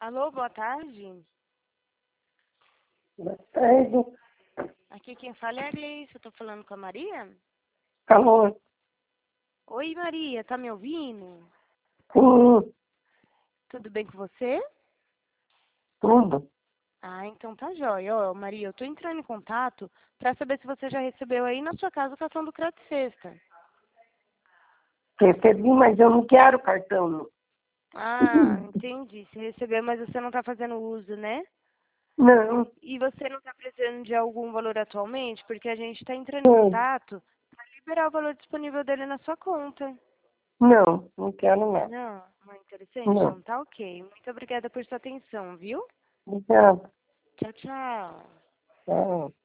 Alô, boa tarde. Boa tarde. Aqui quem fala é a Gleice. Eu tô falando com a Maria? Alô? Oi, Maria, tá me ouvindo? Sim, Tudo bem com você? tudo. Ah, então tá jóia. Ó, Maria, eu tô entrando em contato pra saber se você já recebeu aí na sua casa o cartão do Crédito Sexta. Recebi, mas eu não quero cartão. Ah, entendi. Você recebeu, mas você não tá fazendo uso, né? Não, E você não tá precisando de algum valor atualmente? Porque a gente tá entrando em não, contato pra liberar o valor disponível dele na sua conta. não quero nada. Não é interessante? Não, Então tá ok. Muito obrigada por sua atenção, viu? não quero. Tchau, tchau. Tchau.